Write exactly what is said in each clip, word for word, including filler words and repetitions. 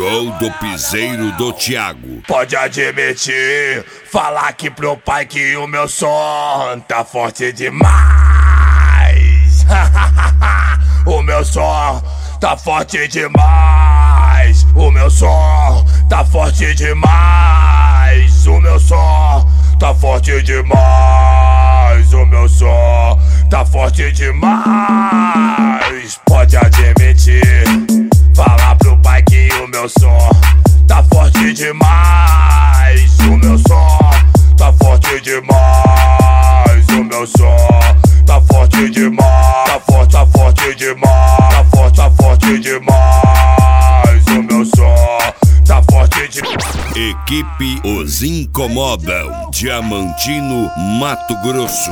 Show do piseiro do Thiago. Pode admitir, falar aqui pro pai que o meu som tá forte demais. O meu som tá forte demais. O meu som tá forte demais. O meu som tá forte demais. O meu som tá forte demais. Pode admitir, falar pro pai que o meu som tá forte demais. O meu som tá forte demais. O meu som tá forte demais. Tá forte, tá forte demais. Tá forte, tá forte demais. O meu som tá forte demais. Equipe Os Incomodam, Diamantino, Mato Grosso.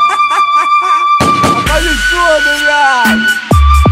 Faz tudo, viado.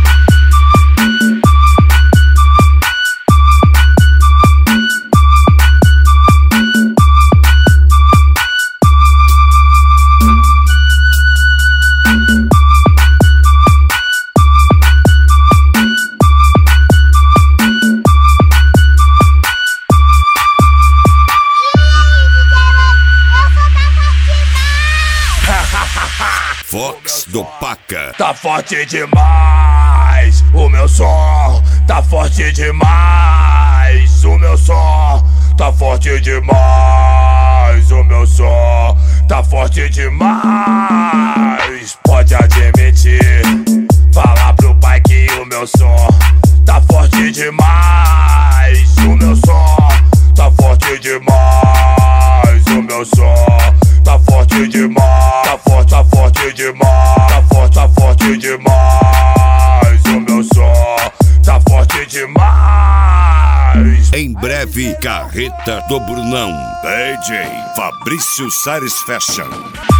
Fox do Paca. Tá forte demais. O meu som tá forte demais. O meu som tá forte demais. O meu som tá forte demais. Pode admitir, falar pro pai que o meu som tá forte demais. O meu som tá forte demais. O meu som tá forte demais. Tá forte, tá forte demais. Tá forte, tá forte demais. O meu som tá forte demais. Em breve, Carreta do Brunão. D J Fabrício Sares Fashion.